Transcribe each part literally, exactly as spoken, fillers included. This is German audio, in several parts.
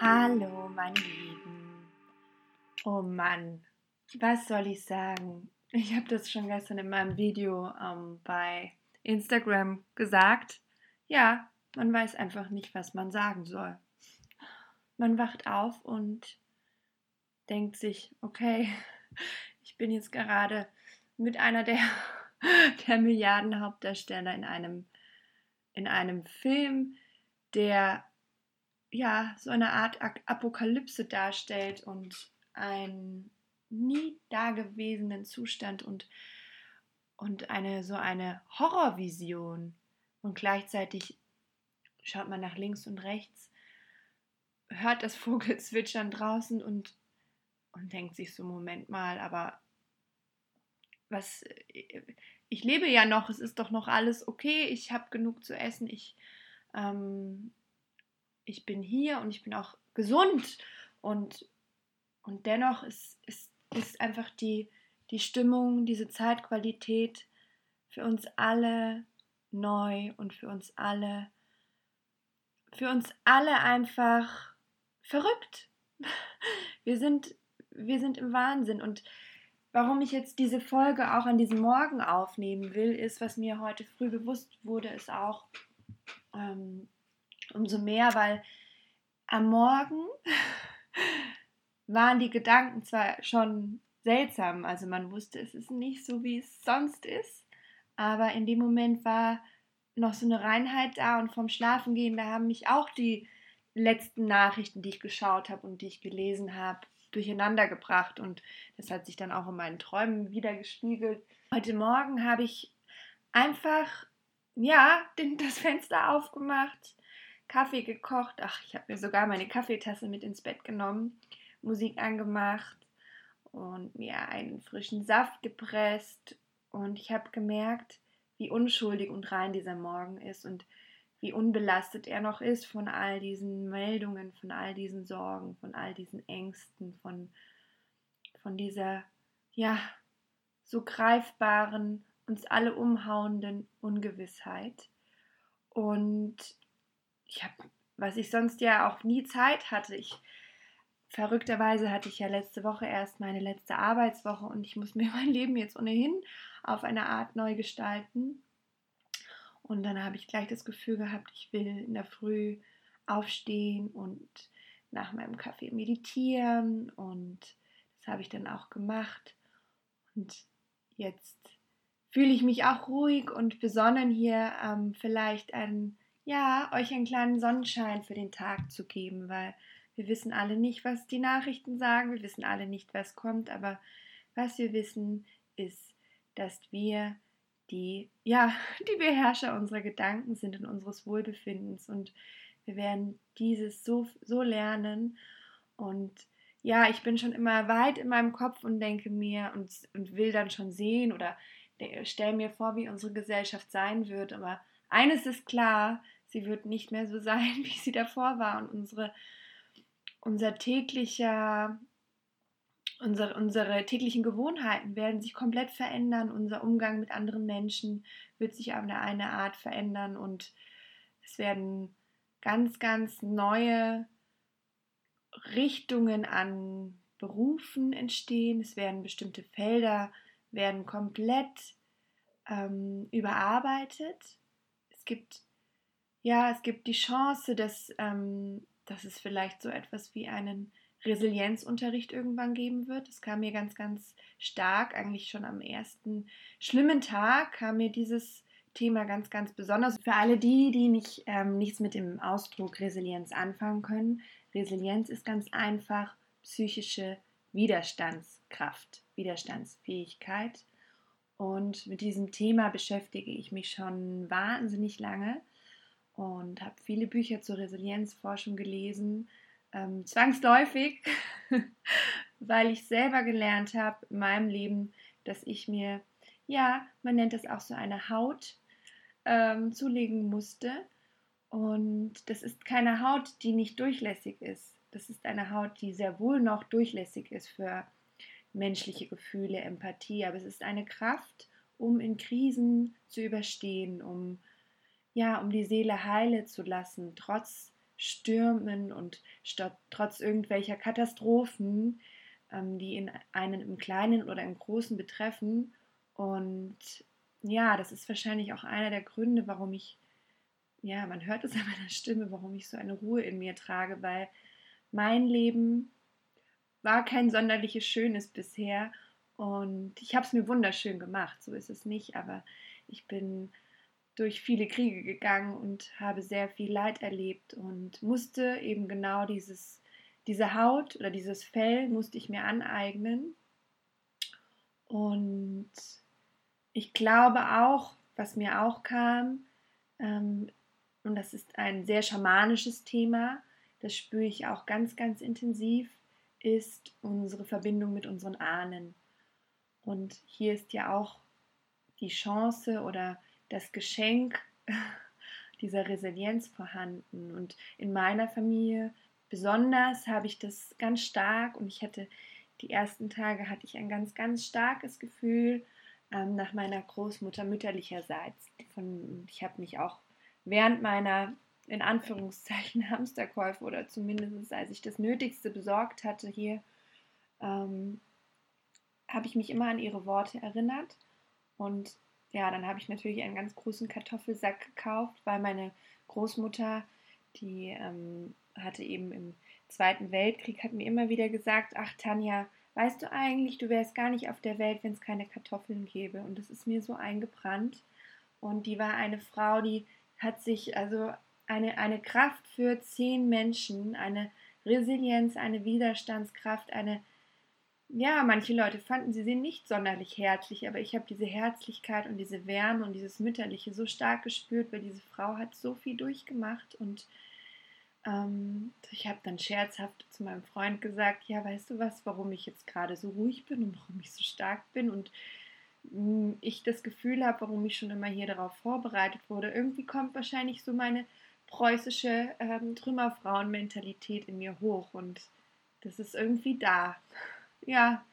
Hallo, meine Lieben. Oh Mann, was soll ich sagen? Ich habe das schon gestern in meinem Video ähm, bei Instagram gesagt. Ja, man weiß einfach nicht, was man sagen soll. Man wacht auf und denkt sich, okay, ich bin jetzt gerade mit einer der, der Milliarden-Hauptdarsteller in einem, in einem Film, der ja so eine Art Apokalypse darstellt und einen nie dagewesenen Zustand und, und eine so eine Horrorvision. Und gleichzeitig schaut man nach links und rechts, hört das Vogelzwitschern draußen und, und denkt sich so, Moment mal, aber was, ich lebe ja noch, es ist doch noch alles okay, ich habe genug zu essen, ich, ähm, ich bin hier und ich bin auch gesund und Und dennoch ist, ist, ist einfach die, die Stimmung, diese Zeitqualität für uns alle neu und für uns alle, für uns alle einfach verrückt. Wir sind, wir sind im Wahnsinn. Und warum ich jetzt diese Folge auch an diesem Morgen aufnehmen will, ist, was mir heute früh bewusst wurde, ist auch ähm, umso mehr, weil am Morgen waren die Gedanken zwar schon seltsam, also man wusste, es ist nicht so, wie es sonst ist, aber in dem Moment war noch so eine Reinheit da und vom Schlafengehen, da haben mich auch die letzten Nachrichten, die ich geschaut habe und die ich gelesen habe, durcheinander gebracht und das hat sich dann auch in meinen Träumen wieder gespiegelt. Heute Morgen habe ich einfach, ja, den, das Fenster aufgemacht, Kaffee gekocht, ach, ich habe mir sogar meine Kaffeetasse mit ins Bett genommen, Musik angemacht und mir einen frischen Saft gepresst und ich habe gemerkt, wie unschuldig und rein dieser Morgen ist und wie unbelastet er noch ist von all diesen Meldungen, von all diesen Sorgen, von all diesen Ängsten, von, von dieser, ja, so greifbaren, uns alle umhauenden Ungewissheit. Und ich habe, was ich sonst ja auch nie Zeit hatte, ich verrückterweise hatte ich ja letzte Woche erst meine letzte Arbeitswoche und ich muss mir mein Leben jetzt ohnehin auf eine Art neu gestalten. Und dann habe ich gleich das Gefühl gehabt, ich will in der Früh aufstehen und nach meinem Kaffee meditieren und das habe ich dann auch gemacht. Und jetzt fühle ich mich auch ruhig und besonnen hier ähm, vielleicht einen, ja, euch einen kleinen Sonnenschein für den Tag zu geben, weil wir wissen alle nicht, was die Nachrichten sagen, wir wissen alle nicht, was kommt, aber was wir wissen, ist, dass wir die, ja, die Beherrscher unserer Gedanken sind und unseres Wohlbefindens und wir werden dieses so, so lernen und ja, ich bin schon immer weit in meinem Kopf und denke mir und, und will dann schon sehen oder stelle mir vor, wie unsere Gesellschaft sein wird, aber eines ist klar, sie wird nicht mehr so sein, wie sie davor war und unsere, unser täglicher Unsere, unsere täglichen Gewohnheiten werden sich komplett verändern, unser Umgang mit anderen Menschen wird sich auf eine Art verändern und es werden ganz, ganz neue Richtungen an Berufen entstehen. Es werden bestimmte Felder werden komplett ähm, überarbeitet. Es gibt ja, es gibt die Chance, dass, ähm, dass es vielleicht so etwas wie einen Resilienzunterricht irgendwann geben wird. Das kam mir ganz, ganz stark, eigentlich schon am ersten schlimmen Tag kam mir dieses Thema ganz, ganz besonders. Für alle die, die nicht, ähm, nichts mit dem Ausdruck Resilienz anfangen können, Resilienz ist ganz einfach psychische Widerstandskraft, Widerstandsfähigkeit. Und mit diesem Thema beschäftige ich mich schon wahnsinnig lange und habe viele Bücher zur Resilienzforschung gelesen, ähm, zwangsläufig, weil ich selber gelernt habe in meinem Leben, dass ich mir, ja, man nennt das auch so eine Haut ähm, zulegen musste. Und das ist keine Haut, die nicht durchlässig ist. Das ist eine Haut, die sehr wohl noch durchlässig ist für menschliche Gefühle, Empathie. Aber es ist eine Kraft, um in Krisen zu überstehen, um ja, um die Seele heile zu lassen, trotz Stürmen und statt, trotz irgendwelcher Katastrophen, ähm, die in einen im Kleinen oder im Großen betreffen. Und ja, das ist wahrscheinlich auch einer der Gründe, warum ich, ja, man hört es an meiner Stimme, warum ich so eine Ruhe in mir trage, weil mein Leben war kein sonderliches Schönes bisher und ich habe es mir wunderschön gemacht, so ist es nicht, aber ich bin durch viele Kriege gegangen und habe sehr viel Leid erlebt und musste eben genau dieses, diese Haut oder dieses Fell musste ich mir aneignen. Und ich glaube auch, was mir auch kam, ähm, und das ist ein sehr schamanisches Thema, das spüre ich auch ganz, ganz intensiv, ist unsere Verbindung mit unseren Ahnen. Und hier ist ja auch die Chance oder das Geschenk dieser Resilienz vorhanden. Und in meiner Familie besonders habe ich das ganz stark und ich hatte die ersten Tage hatte ich ein ganz, ganz starkes Gefühl ähm, nach meiner Großmutter mütterlicherseits. Von, ich habe mich auch während meiner in Anführungszeichen Hamsterkäufe oder zumindest als ich das Nötigste besorgt hatte hier, ähm, habe ich mich immer an ihre Worte erinnert und ja, dann habe ich natürlich einen ganz großen Kartoffelsack gekauft, weil meine Großmutter, die ähm, hatte eben im Zweiten Weltkrieg, hat mir immer wieder gesagt, ach Tanja, weißt du eigentlich, du wärst gar nicht auf der Welt, wenn es keine Kartoffeln gäbe. Und das ist mir so eingebrannt. Und die war eine Frau, die hat sich, also eine, eine Kraft für zehn Menschen, eine Resilienz, eine Widerstandskraft, eine ja, manche Leute fanden sie sie nicht sonderlich herzlich, aber ich habe diese Herzlichkeit und diese Wärme und dieses Mütterliche so stark gespürt, weil diese Frau hat so viel durchgemacht und ähm, ich habe dann scherzhaft zu meinem Freund gesagt, ja, weißt du was, warum ich jetzt gerade so ruhig bin und warum ich so stark bin und mh, ich das Gefühl habe, warum ich schon immer hier darauf vorbereitet wurde. Irgendwie kommt wahrscheinlich so meine preußische ähm, Trümmerfrauen-Mentalität in mir hoch und das ist irgendwie da. Ja,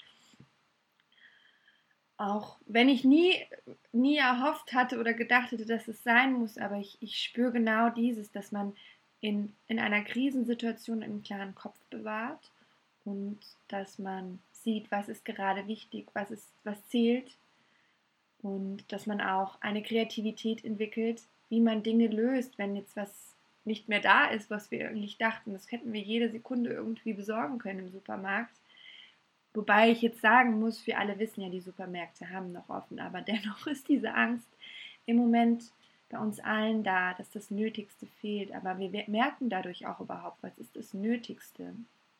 auch wenn ich nie, nie erhofft hatte oder gedacht hätte, dass es sein muss, aber ich, ich spüre genau dieses, dass man in, in einer Krisensituation einen klaren Kopf bewahrt und dass man sieht, was ist gerade wichtig, was ist, was zählt und dass man auch eine Kreativität entwickelt, wie man Dinge löst, wenn jetzt was nicht mehr da ist, was wir eigentlich dachten, das hätten wir jede Sekunde irgendwie besorgen können im Supermarkt. Wobei ich jetzt sagen muss, wir alle wissen ja, die Supermärkte haben noch offen, aber dennoch ist diese Angst im Moment bei uns allen da, dass das Nötigste fehlt. Aber wir merken dadurch auch überhaupt, was ist das Nötigste.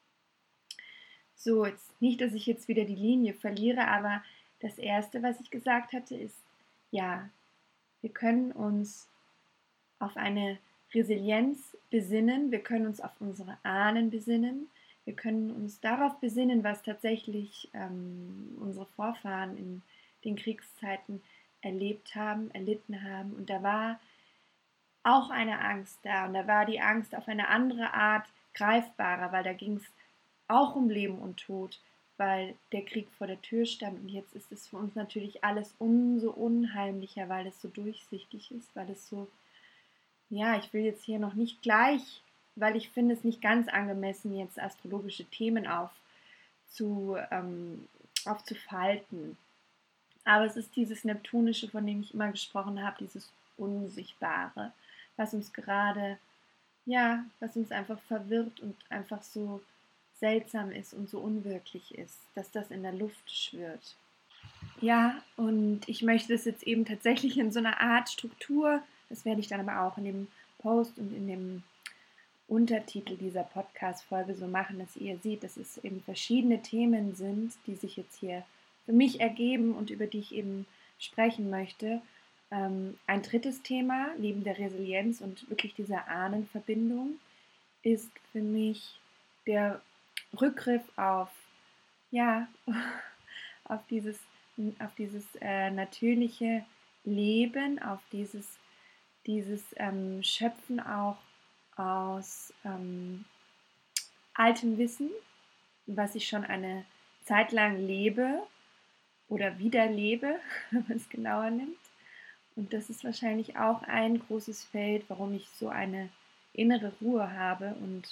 So, jetzt nicht, dass ich jetzt wieder die Linie verliere, aber das Erste, was ich gesagt hatte, ist, ja, wir können uns auf eine Resilienz besinnen, wir können uns auf unsere Ahnen besinnen, wir können uns darauf besinnen, was tatsächlich ähm, unsere Vorfahren in den Kriegszeiten erlebt haben, erlitten haben. Und da war auch eine Angst da. Und da war die Angst auf eine andere Art greifbarer, weil da ging es auch um Leben und Tod, weil der Krieg vor der Tür stand. Und jetzt ist es für uns natürlich alles umso unheimlicher, weil es so durchsichtig ist, weil es so, ja, ich will jetzt hier noch nicht gleich, weil ich finde es nicht ganz angemessen, jetzt astrologische Themen auf zu, ähm, aufzufalten. Aber es ist dieses Neptunische, von dem ich immer gesprochen habe, dieses Unsichtbare, was uns gerade, ja, was uns einfach verwirrt und einfach so seltsam ist und so unwirklich ist, dass das in der Luft schwirrt. Ja, und ich möchte das jetzt eben tatsächlich in so einer Art Struktur, das werde ich dann aber auch in dem Post und in dem Untertitel dieser Podcast-Folge so machen, dass ihr seht, dass es eben verschiedene Themen sind, die sich jetzt hier für mich ergeben und über die ich eben sprechen möchte. Ähm, ein drittes Thema, neben der Resilienz und wirklich dieser Ahnenverbindung, ist für mich der Rückgriff auf, ja, auf dieses, auf dieses äh, natürliche Leben, auf dieses, dieses ähm, Schöpfen auch aus ähm, altem Wissen, was ich schon eine Zeit lang lebe oder wieder lebe, wenn man es genauer nimmt. Und das ist wahrscheinlich auch ein großes Feld, warum ich so eine innere Ruhe habe und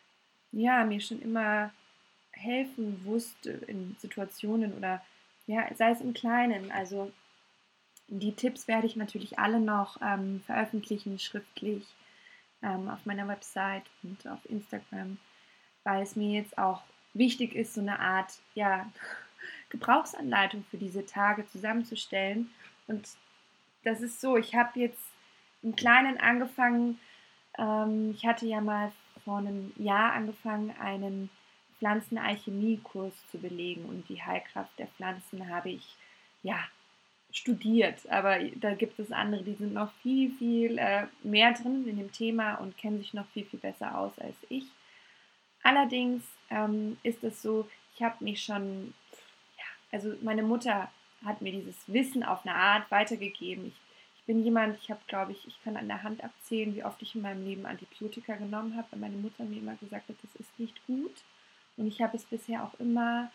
ja, mir schon immer helfen wusste in Situationen oder ja, sei es im Kleinen. Also die Tipps werde ich natürlich alle noch ähm, veröffentlichen, schriftlich ähm, auf meiner Website und auf Instagram, weil es mir jetzt auch wichtig ist, so eine Art ja, Gebrauchsanleitung für diese Tage zusammenzustellen. Und das ist so, ich habe jetzt im Kleinen angefangen, ähm, ich hatte ja mal vor einem Jahr angefangen, einen Pflanzenalchemie-Kurs zu belegen und die Heilkraft der Pflanzen habe ich ja studiert, aber da gibt es andere, die sind noch viel, viel äh, mehr drin in dem Thema und kennen sich noch viel, viel besser aus als ich. Allerdings ähm, ist es so, ich habe mich schon, ja, also meine Mutter hat mir dieses Wissen auf eine Art weitergegeben. Ich, ich bin jemand, ich habe, glaube ich, ich kann an der Hand abzählen, wie oft ich in meinem Leben Antibiotika genommen habe, weil meine Mutter mir immer gesagt hat, das ist nicht gut. Und ich habe es bisher auch immer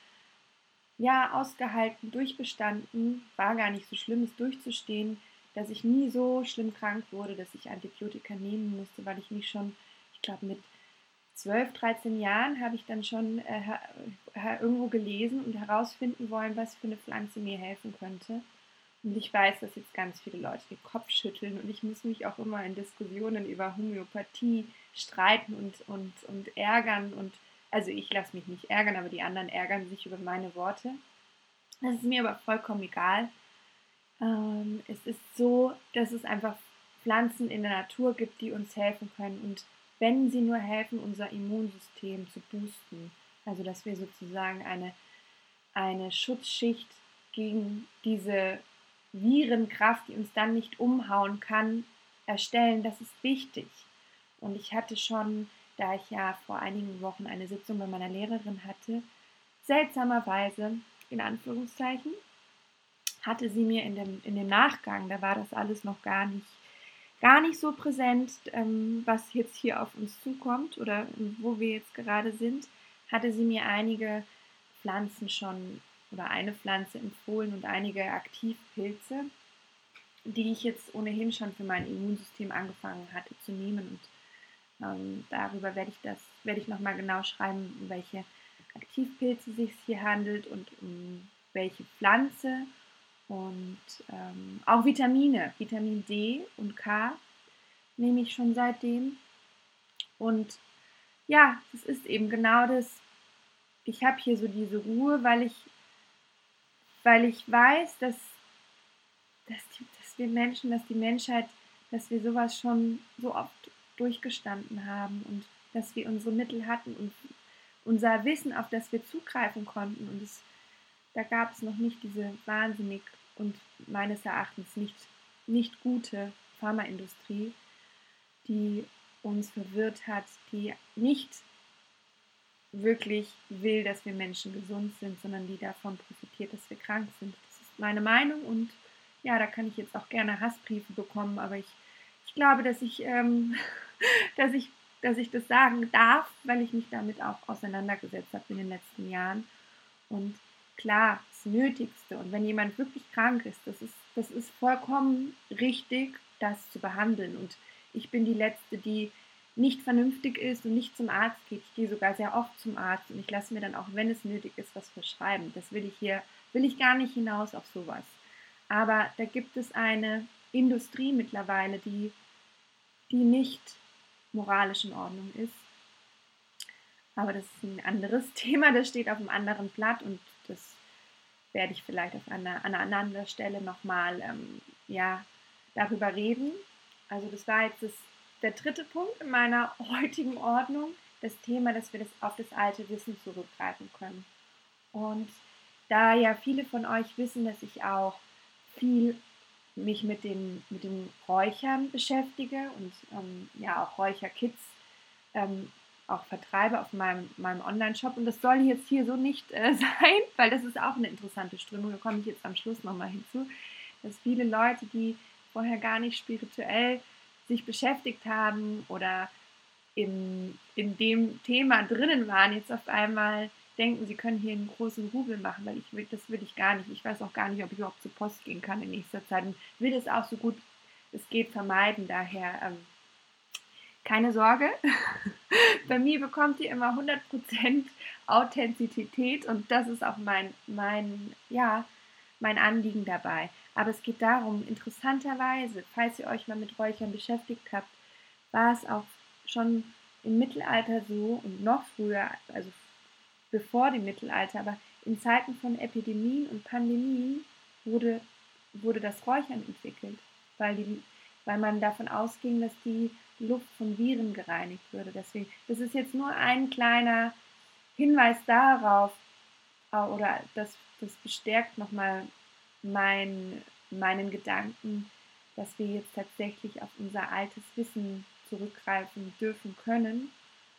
ja, ausgehalten, durchgestanden, war gar nicht so schlimm, es durchzustehen, dass ich nie so schlimm krank wurde, dass ich Antibiotika nehmen musste, weil ich mich schon, ich glaube mit zwölf, dreizehn Jahren habe ich dann schon äh, irgendwo gelesen und herausfinden wollen, was für eine Pflanze mir helfen könnte. Und ich weiß, dass jetzt ganz viele Leute den Kopf schütteln und ich muss mich auch immer in Diskussionen über Homöopathie streiten und, und, und ärgern. Und also ich lasse mich nicht ärgern, aber die anderen ärgern sich über meine Worte. Das ist mir aber vollkommen egal. Ähm, es ist so, dass es einfach Pflanzen in der Natur gibt, die uns helfen können. Und wenn sie nur helfen, unser Immunsystem zu boosten, also dass wir sozusagen eine, eine Schutzschicht gegen diese Virenkraft, die uns dann nicht umhauen kann, erstellen, das ist wichtig. Und ich hatte schon, da ich ja vor einigen Wochen eine Sitzung bei meiner Lehrerin hatte, seltsamerweise, in Anführungszeichen, hatte sie mir in dem, in dem Nachgang, da war das alles noch gar nicht, gar nicht so präsent, ähm, was jetzt hier auf uns zukommt oder wo wir jetzt gerade sind, hatte sie mir einige Pflanzen schon oder eine Pflanze empfohlen und einige Aktivpilze, die ich jetzt ohnehin schon für mein Immunsystem angefangen hatte zu nehmen. Und ähm, darüber werde ich das, werde ich nochmal genau schreiben, um welche Aktivpilze sich hier handelt und um welche Pflanze. Und ähm, auch Vitamine, Vitamin D und K nehme ich schon seitdem. Und ja, das ist eben genau das. Ich habe hier so diese Ruhe, weil ich, weil ich weiß, dass, dass, die, dass wir Menschen, dass die Menschheit, dass wir sowas schon so oft durchgestanden haben und dass wir unsere Mittel hatten und unser Wissen, auf das wir zugreifen konnten. Und es, da gab es noch nicht diese wahnsinnig und meines Erachtens nicht, nicht gute Pharmaindustrie, die uns verwirrt hat, die nicht wirklich will, dass wir Menschen gesund sind, sondern die davon profitiert, dass wir krank sind. Das ist meine Meinung und ja, da kann ich jetzt auch gerne Hassbriefe bekommen, aber ich, ich glaube, dass ich, ähm, dass, ich, dass ich das sagen darf, weil ich mich damit auch auseinandergesetzt habe in den letzten Jahren. Und klar, das Nötigste. Und wenn jemand wirklich krank ist, das ist, das ist vollkommen richtig, das zu behandeln. Und ich bin die Letzte, die nicht vernünftig ist und nicht zum Arzt geht. Ich gehe sogar sehr oft zum Arzt und ich lasse mir dann auch, wenn es nötig ist, was verschreiben. Das will ich hier, will ich gar nicht hinaus auf sowas. Aber da gibt es eine Industrie mittlerweile, die, die nicht moralisch in Ordnung ist. Aber das ist ein anderes Thema, das steht auf einem anderen Blatt und das werde ich vielleicht auf einer, an einer anderen Stelle nochmal ähm, ja, darüber reden. Also das war jetzt das, der dritte Punkt in meiner heutigen Ordnung, das Thema, dass wir das auf das alte Wissen zurückgreifen können. Und da ja viele von euch wissen, dass ich auch viel mich mit dem, mit dem Räuchern beschäftige und ähm, ja auch Räucherkits ähm, auch vertreibe auf meinem, meinem Online-Shop. Und das soll jetzt hier so nicht äh, sein, weil das ist auch eine interessante Strömung. Da komme ich jetzt am Schluss nochmal hinzu, dass viele Leute, die vorher gar nicht spirituell sich beschäftigt haben oder in, in dem Thema drinnen waren, jetzt auf einmal denken, sie können hier einen großen Rubel machen, weil ich will, das will ich gar nicht. Ich weiß auch gar nicht, ob ich überhaupt zur Post gehen kann in nächster Zeit und will es auch so gut es geht vermeiden. Daher ähm, keine Sorge, bei mir bekommt ihr immer hundert Prozent Authentizität und das ist auch mein, mein, ja, mein Anliegen dabei. Aber es geht darum, interessanterweise, falls ihr euch mal mit Räuchern beschäftigt habt, war es auch schon im Mittelalter so und noch früher, also bevor dem Mittelalter, aber in Zeiten von Epidemien und Pandemien wurde, wurde das Räuchern entwickelt, weil, die, weil man davon ausging, dass die Luft von Viren gereinigt würde. Deswegen, das ist jetzt nur ein kleiner Hinweis darauf, oder das, das bestärkt nochmal mein, meinen Gedanken, dass wir jetzt tatsächlich auf unser altes Wissen zurückgreifen dürfen können.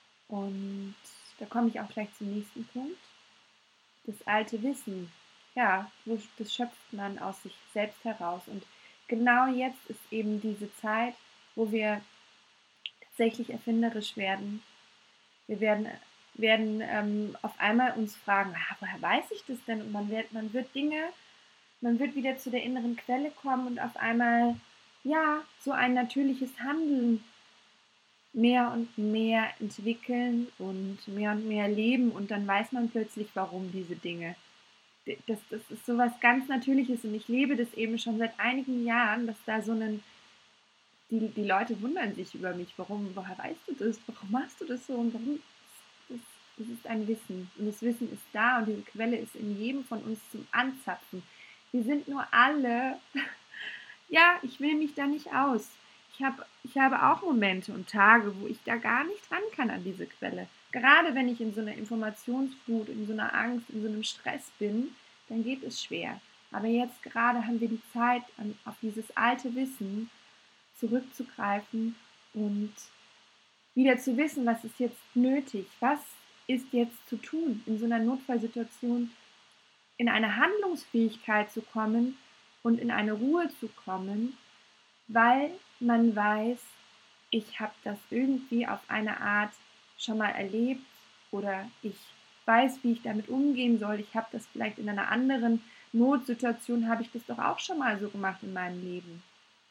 Und da komme ich auch gleich zum nächsten Punkt. Das alte Wissen, ja, das schöpft man aus sich selbst heraus. Und genau jetzt ist eben diese Zeit, wo wir tatsächlich erfinderisch werden. Wir werden, werden ähm, auf einmal uns fragen, ah, woher weiß ich das denn? Und man wird, man wird Dinge, man wird wieder zu der inneren Quelle kommen und auf einmal, ja, so ein natürliches Handeln mehr und mehr entwickeln und mehr und mehr leben und dann weiß man plötzlich, warum diese Dinge. Das, das ist so was ganz Natürliches und ich lebe das eben schon seit einigen Jahren, dass da so ein, die, die Leute wundern sich über mich, warum, woher weißt du das, warum machst du das so und warum, das, das ist ein Wissen und das Wissen ist da und diese Quelle ist in jedem von uns zum Anzapfen. Wir sind nur alle, ja, ich will mich da nicht aus. Ich, hab, ich habe auch Momente und Tage, wo ich da gar nicht ran kann an diese Quelle. Gerade wenn ich in so einer Informationsflut, in so einer Angst, in so einem Stress bin, dann geht es schwer. Aber jetzt gerade haben wir die Zeit, auf dieses alte Wissen zurückzugreifen und wieder zu wissen, was ist jetzt nötig, was ist jetzt zu tun, in so einer Notfallsituation in eine Handlungsfähigkeit zu kommen und in eine Ruhe zu kommen, weil man weiß, ich habe das irgendwie auf eine Art schon mal erlebt oder ich weiß, wie ich damit umgehen soll. Ich habe das vielleicht in einer anderen Notsituation, habe ich das doch auch schon mal so gemacht in meinem Leben.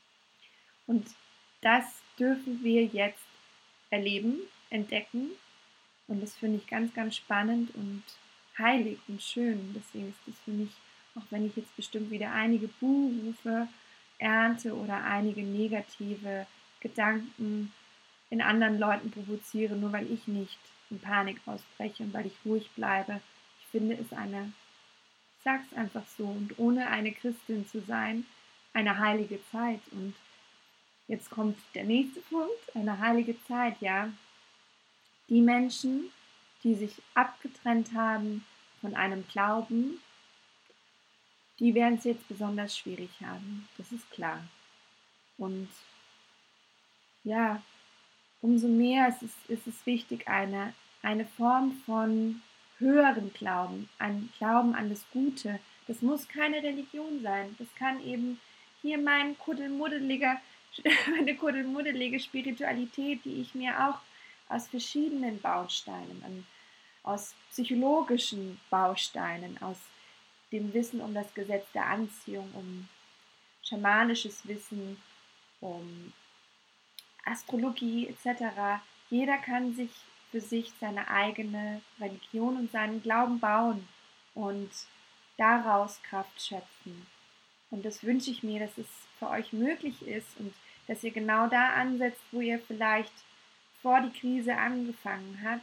Und das dürfen wir jetzt erleben, entdecken und das finde ich ganz, ganz spannend und heilig und schön. Deswegen ist das für mich, auch wenn ich jetzt bestimmt wieder einige Buhrufe ernte oder einige negative Gedanken in anderen Leuten provoziere, nur weil ich nicht in Panik ausbreche und weil ich ruhig bleibe. Ich finde es eine, ich sag's einfach so, und ohne eine Christin zu sein, eine heilige Zeit. Und jetzt kommt der nächste Punkt, eine heilige Zeit, ja. Die Menschen, die sich abgetrennt haben von einem Glauben, die werden es jetzt besonders schwierig haben. Das ist klar. Und ja, umso mehr ist es, ist es wichtig, eine, eine Form von höheren Glauben, ein Glauben an das Gute. Das muss keine Religion sein. Das kann eben hier mein kuddelmuddelige, meine kuddelmuddelige Spiritualität, die ich mir auch aus verschiedenen Bausteinen, an, aus psychologischen Bausteinen, aus dem Wissen um das Gesetz der Anziehung, um schamanisches Wissen, um Astrologie et cetera. Jeder kann sich für sich seine eigene Religion und seinen Glauben bauen und daraus Kraft schöpfen. Und das wünsche ich mir, dass es für euch möglich ist und dass ihr genau da ansetzt, wo ihr vielleicht vor die Krise angefangen habt,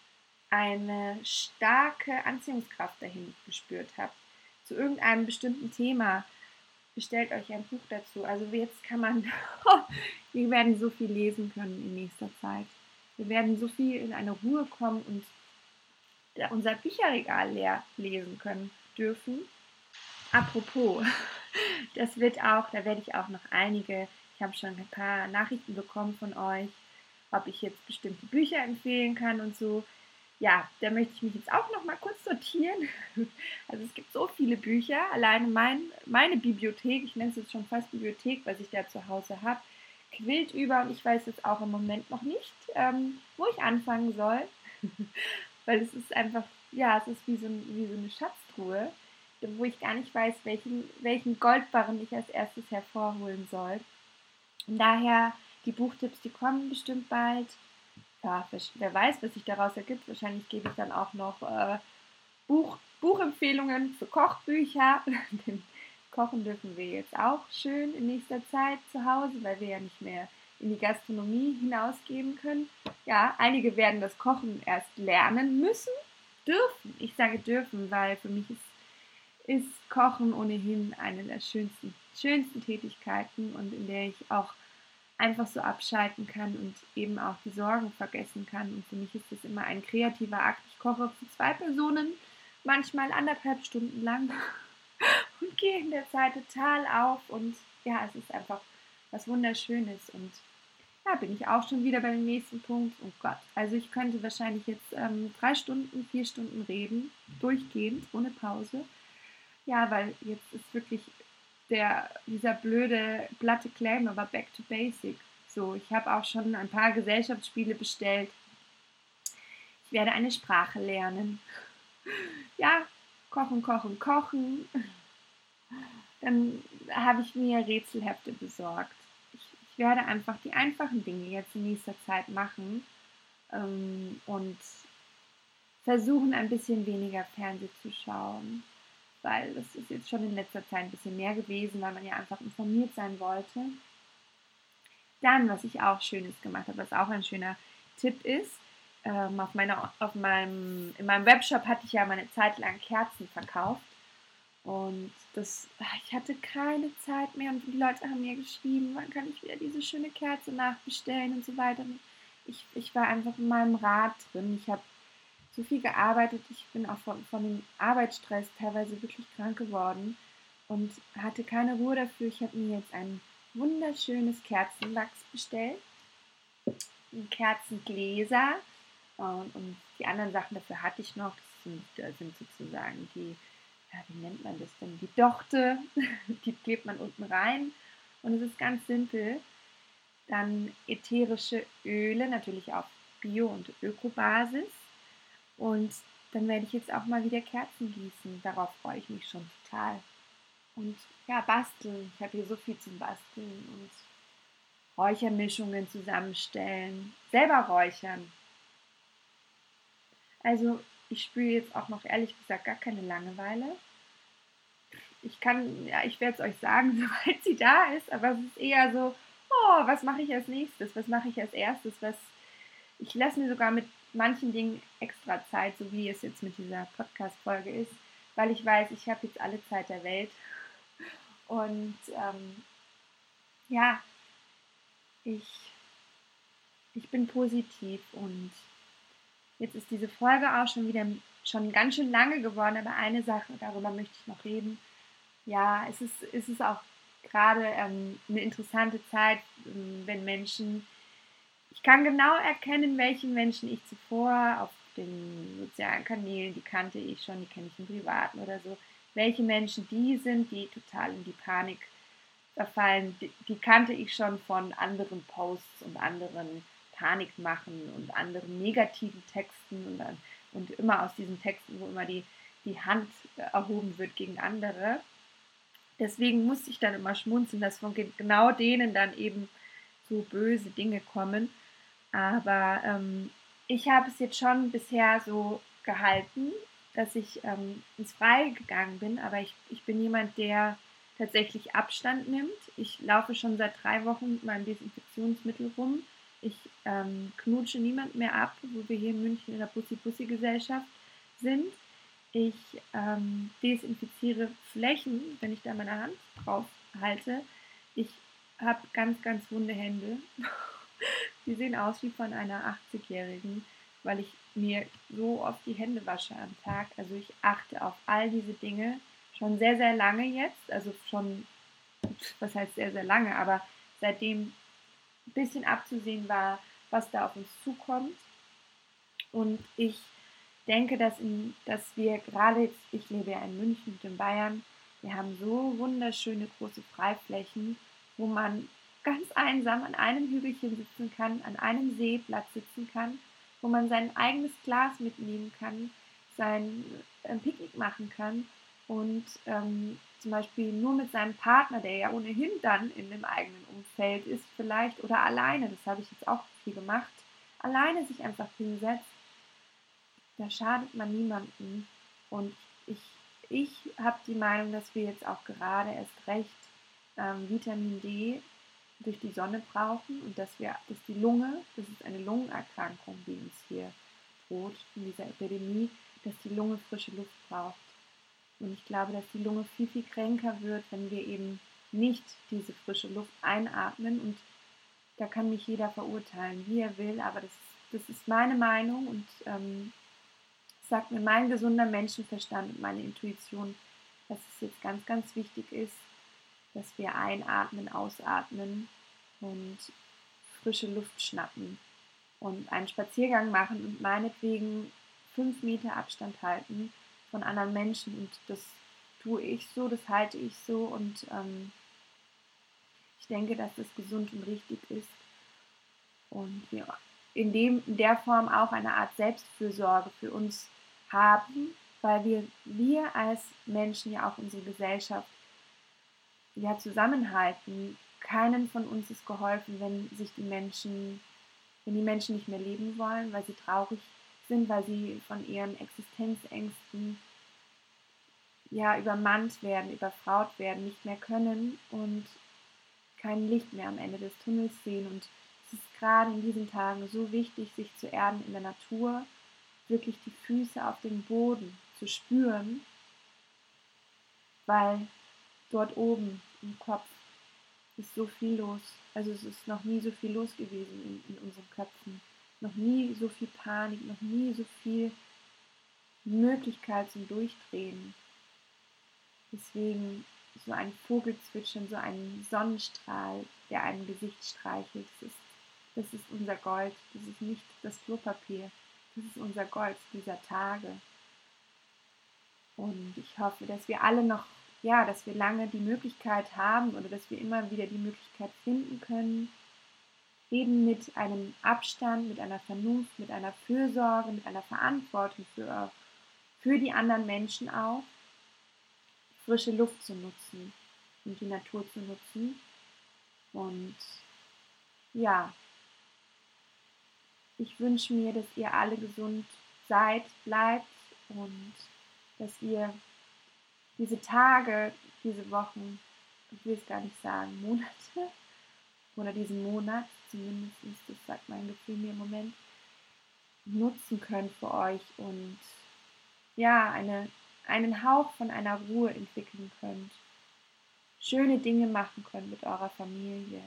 eine starke Anziehungskraft dahin gespürt habt, zu irgendeinem bestimmten Thema. Bestellt euch ein Buch dazu. Also jetzt kann man, wir werden so viel lesen können in nächster Zeit. Wir werden so viel in eine Ruhe kommen und unser Bücherregal leer lesen können dürfen. Apropos, das wird auch, da werde ich auch noch einige, ich habe schon ein paar Nachrichten bekommen von euch, ob ich jetzt bestimmte Bücher empfehlen kann und so. Ja, da möchte ich mich jetzt auch noch mal kurz sortieren. Also es gibt so viele Bücher, alleine mein, meine Bibliothek, ich nenne es jetzt schon fast Bibliothek, was ich da zu Hause habe, quillt über und ich weiß jetzt auch im Moment noch nicht, ähm, wo ich anfangen soll, weil es ist einfach, ja, es ist wie so, wie so eine Schatztruhe, wo ich gar nicht weiß, welchen, welchen Goldbarren ich als erstes hervorholen soll. Und daher die Buchtipps, die kommen bestimmt bald. Ja, wer weiß, was sich daraus ergibt. Wahrscheinlich gebe ich dann auch noch äh, Buch, Buchempfehlungen für Kochbücher. Denn kochen dürfen wir jetzt auch schön in nächster Zeit zu Hause, weil wir ja nicht mehr in die Gastronomie hinausgeben können. Ja, einige werden das Kochen erst lernen müssen, dürfen. Ich sage dürfen, weil für mich ist, ist Kochen ohnehin eine der schönsten, schönsten Tätigkeiten und in der ich auch einfach so abschalten kann und eben auch die Sorgen vergessen kann. Und für mich ist das immer ein kreativer Akt. Ich koche für zwei Personen, manchmal anderthalb Stunden lang und gehe in der Zeit total auf. Und ja, es ist einfach was Wunderschönes. Und da bin ich auch schon wieder beim nächsten Punkt. Oh Gott, also ich könnte wahrscheinlich jetzt ähm, drei Stunden, vier Stunden reden, durchgehend, ohne Pause. Ja, weil jetzt ist wirklich der, dieser blöde, platte Claim, aber back to basic. So, ich habe auch schon ein paar Gesellschaftsspiele bestellt. Ich werde eine Sprache lernen. Ja, kochen, kochen, kochen. Dann habe ich mir Rätselhefte besorgt. Ich, ich werde einfach die einfachen Dinge jetzt in nächster Zeit machen ähm, und versuchen, ein bisschen weniger Fernsehen zu schauen. Weil das ist jetzt schon in letzter Zeit ein bisschen mehr gewesen, weil man ja einfach informiert sein wollte. Dann, was ich auch Schönes gemacht habe, was auch ein schöner Tipp ist, ähm, auf meiner, auf meinem, in meinem Webshop hatte ich ja meine Zeit lang Kerzen verkauft und das, ich hatte keine Zeit mehr und die Leute haben mir geschrieben, wann kann ich wieder diese schöne Kerze nachbestellen und so weiter. Und ich, ich war einfach in meinem Rad drin. Ich habe so viel gearbeitet, ich bin auch von, von dem Arbeitsstress teilweise wirklich krank geworden und hatte keine Ruhe dafür. Ich habe mir jetzt ein wunderschönes Kerzenwachs bestellt, Kerzengläser und, und die anderen Sachen dafür hatte ich noch. Das sind, das sind sozusagen die, ja, wie nennt man das denn, die Dochte, die klebt man unten rein und es ist ganz simpel. Dann ätherische Öle, natürlich auf Bio- und Ökobasis. Und dann werde ich jetzt auch mal wieder Kerzen gießen. Darauf freue ich mich schon total. Und ja, basteln. Ich habe hier so viel zum Basteln und Räuchermischungen zusammenstellen. Selber räuchern. Also ich spüre jetzt auch noch ehrlich gesagt gar keine Langeweile. Ich kann, ja, ich werde es euch sagen, sobald sie da ist, aber es ist eher so, oh, was mache ich als nächstes? Was mache ich als erstes? Was, ich lasse mir sogar mit manchen Dingen extra Zeit, so wie es jetzt mit dieser Podcast-Folge ist, weil ich weiß, ich habe jetzt alle Zeit der Welt. Und ähm, ja, ich, ich bin positiv und jetzt ist diese Folge auch schon wieder schon ganz schön lange geworden, aber eine Sache, darüber möchte ich noch reden. Ja, es ist, es ist auch gerade ähm, eine interessante Zeit, ähm, wenn Menschen, ich kann genau erkennen, welchen Menschen ich zuvor auf den sozialen Kanälen, die kannte ich schon, die kenne ich im Privaten oder so, welche Menschen die sind, die total in die Panik verfallen, die, die kannte ich schon von anderen Posts und anderen Panikmachen und anderen negativen Texten und, dann, und immer aus diesen Texten, wo immer die, die Hand erhoben wird gegen andere. Deswegen musste ich dann immer schmunzeln, dass von genau denen dann eben so böse Dinge kommen. Aber ähm, ich habe es jetzt schon bisher so gehalten, dass ich ähm, ins Freie gegangen bin. Aber ich, ich bin jemand, der tatsächlich Abstand nimmt. Ich laufe schon seit drei Wochen mit meinem Desinfektionsmittel rum. Ich ähm, knutsche niemand mehr ab, wo wir hier in München in der Pussy-Pussy-Gesellschaft sind. Ich ähm, desinfiziere Flächen, wenn ich da meine Hand drauf halte. Ich habe ganz, ganz wunde Hände. Die sehen aus wie von einer achtzig-Jährigen, weil ich mir so oft die Hände wasche am Tag. Also ich achte auf all diese Dinge schon sehr, sehr lange jetzt. Also schon, was heißt sehr, sehr lange, aber seitdem ein bisschen abzusehen war, was da auf uns zukommt. Und ich denke, dass, in, dass wir gerade jetzt, ich lebe ja in München und in Bayern, wir haben so wunderschöne große Freiflächen, wo man ganz einsam an einem Hügelchen sitzen kann, an einem Seeplatz sitzen kann, wo man sein eigenes Glas mitnehmen kann, sein äh, Picknick machen kann und ähm, zum Beispiel nur mit seinem Partner, der ja ohnehin dann in dem eigenen Umfeld ist vielleicht, oder alleine, das habe ich jetzt auch viel gemacht, alleine sich einfach hinsetzt, da schadet man niemandem. Und ich, ich habe die Meinung, dass wir jetzt auch gerade erst recht ähm, Vitamin D durch die Sonne brauchen und dass wir, dass die Lunge, das ist eine Lungenerkrankung, die uns hier droht in dieser Epidemie, dass die Lunge frische Luft braucht. Und ich glaube, dass die Lunge viel, viel kränker wird, wenn wir eben nicht diese frische Luft einatmen. Und da kann mich jeder verurteilen, wie er will, aber das, das ist meine Meinung und ähm, sagt mir mein gesunder Menschenverstand und meine Intuition, dass es jetzt ganz, ganz wichtig ist, dass wir einatmen, ausatmen und frische Luft schnappen und einen Spaziergang machen und meinetwegen fünf Meter Abstand halten von anderen Menschen. Und das tue ich so, das halte ich so und ähm, ich denke, dass das gesund und richtig ist und wir in, dem, in der Form auch eine Art Selbstfürsorge für uns haben, weil wir, wir als Menschen ja auch unsere Gesellschaft ja zusammenhalten. Keinen von uns ist geholfen, wenn sich die Menschen, wenn die Menschen nicht mehr leben wollen, weil sie traurig sind, weil sie von ihren Existenzängsten ja übermannt werden, überfraut werden, nicht mehr können und kein Licht mehr am Ende des Tunnels sehen. Und es ist gerade in diesen Tagen so wichtig, sich zu erden in der Natur, wirklich die Füße auf dem Boden zu spüren, weil dort oben im Kopf ist so viel los. Also es ist noch nie so viel los gewesen in, in unseren Köpfen. Noch nie so viel Panik, noch nie so viel Möglichkeit zum Durchdrehen. Deswegen so ein Vogelzwitschern, so ein Sonnenstrahl, der einem Gesicht streichelt, das ist, das ist unser Gold, das ist nicht das Klopapier, das ist unser Gold dieser Tage. Und ich hoffe, dass wir alle noch, ja, dass wir lange die Möglichkeit haben oder dass wir immer wieder die Möglichkeit finden können, eben mit einem Abstand, mit einer Vernunft, mit einer Fürsorge, mit einer Verantwortung für, für die anderen Menschen auch, frische Luft zu nutzen und die Natur zu nutzen. Und ja, ich wünsche mir, dass ihr alle gesund seid, bleibt und dass ihr diese Tage, diese Wochen, ich will es gar nicht sagen, Monate oder diesen Monat, zumindest das sagt mein Gefühl mir im Moment, nutzen könnt für euch und ja, eine, einen Hauch von einer Ruhe entwickeln könnt, schöne Dinge machen könnt mit eurer Familie.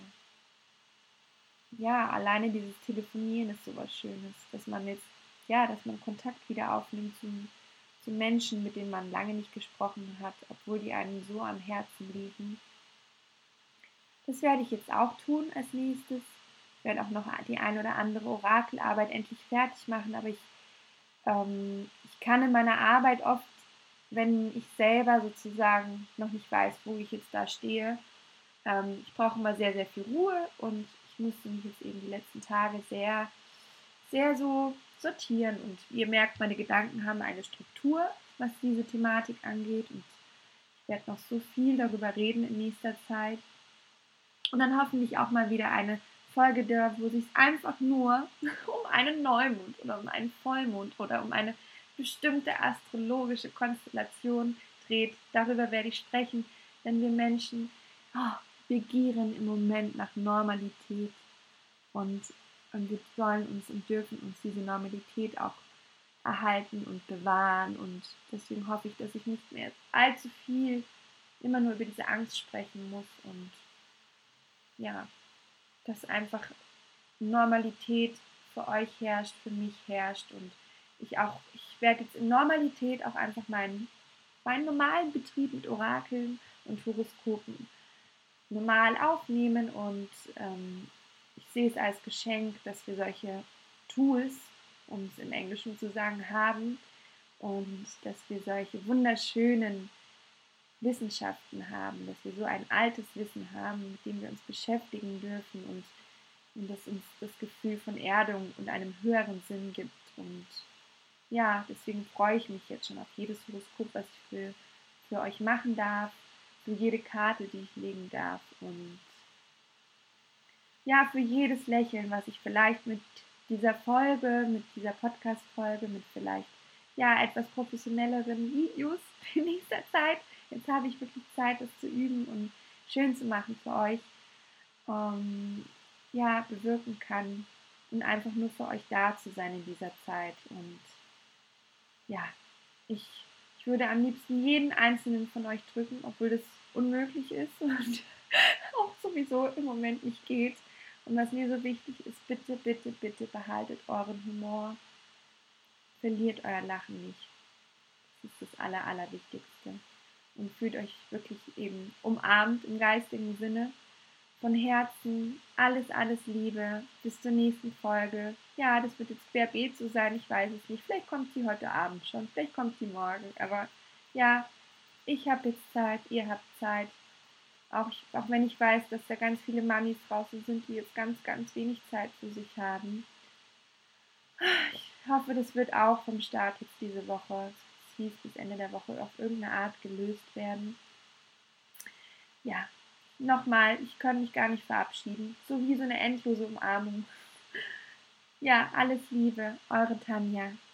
Ja, alleine dieses Telefonieren ist sowas Schönes, dass man jetzt, ja, dass man Kontakt wieder aufnimmt zum, zu Menschen, mit denen man lange nicht gesprochen hat, obwohl die einem so am Herzen liegen. Das werde ich jetzt auch tun als nächstes. Ich werde auch noch die ein oder andere Orakelarbeit endlich fertig machen, aber ich, ähm, ich kann in meiner Arbeit oft, wenn ich selber sozusagen noch nicht weiß, wo ich jetzt da stehe, ähm, ich brauche immer sehr, sehr viel Ruhe und ich musste mich jetzt eben die letzten Tage sehr, sehr so sortieren und ihr merkt, meine Gedanken haben eine Struktur, was diese Thematik angeht und ich werde noch so viel darüber reden in nächster Zeit und dann hoffentlich auch mal wieder eine Folge der, wo sich einfach nur um einen Neumond oder um einen Vollmond oder um eine bestimmte astrologische Konstellation dreht. Darüber werde ich sprechen, denn wir Menschen oh, wir gieren im Moment nach Normalität und, und wir sollen uns und dürfen uns diese Normalität auch erhalten und bewahren und deswegen hoffe ich, dass ich nicht mehr allzu viel immer nur über diese Angst sprechen muss und ja, dass einfach Normalität für euch herrscht, für mich herrscht und ich auch, ich werde jetzt in Normalität auch einfach meinen, meinen normalen Betrieb mit Orakeln und Horoskopen normal aufnehmen und ähm, ich sehe es als Geschenk, dass wir solche Tools, um es im Englischen zu sagen, haben und dass wir solche wunderschönen Wissenschaften haben, dass wir so ein altes Wissen haben, mit dem wir uns beschäftigen dürfen und, und das uns das Gefühl von Erdung und einem höheren Sinn gibt. Und ja, deswegen freue ich mich jetzt schon auf jedes Horoskop, was ich für, für euch machen darf. für jede Karte, die ich legen darf und ja, für jedes Lächeln, was ich vielleicht mit dieser Folge, mit dieser Podcast-Folge, mit vielleicht ja etwas professionelleren Videos in nächster Zeit. Jetzt habe ich wirklich Zeit, das zu üben und schön zu machen für euch. Ähm, ja, bewirken kann und einfach nur für euch da zu sein in dieser Zeit. Und ja, ich, ich würde am liebsten jeden einzelnen von euch drücken, obwohl das unmöglich ist und auch sowieso im Moment nicht geht. Und was mir so wichtig ist, bitte, bitte, bitte behaltet euren Humor, verliert euer Lachen nicht. Das ist das Aller, Allerwichtigste. Und fühlt euch wirklich eben umarmt im geistigen Sinne. Von Herzen alles, alles Liebe. Bis zur nächsten Folge. Ja, das wird jetzt querbeet so sein, ich weiß es nicht. Vielleicht kommt sie heute Abend schon, vielleicht kommt sie morgen. Aber ja, ich habe jetzt Zeit, ihr habt Zeit. Auch, ich, auch wenn ich weiß, dass da ganz viele Mamis draußen sind, die jetzt ganz, ganz wenig Zeit für sich haben. Ich hoffe, das wird auch vom Start jetzt diese Woche, es hieß bis Ende der Woche, auf irgendeine Art gelöst werden. Ja, nochmal, ich kann mich gar nicht verabschieden. So wie so eine endlose Umarmung. Ja, alles Liebe, eure Tanja.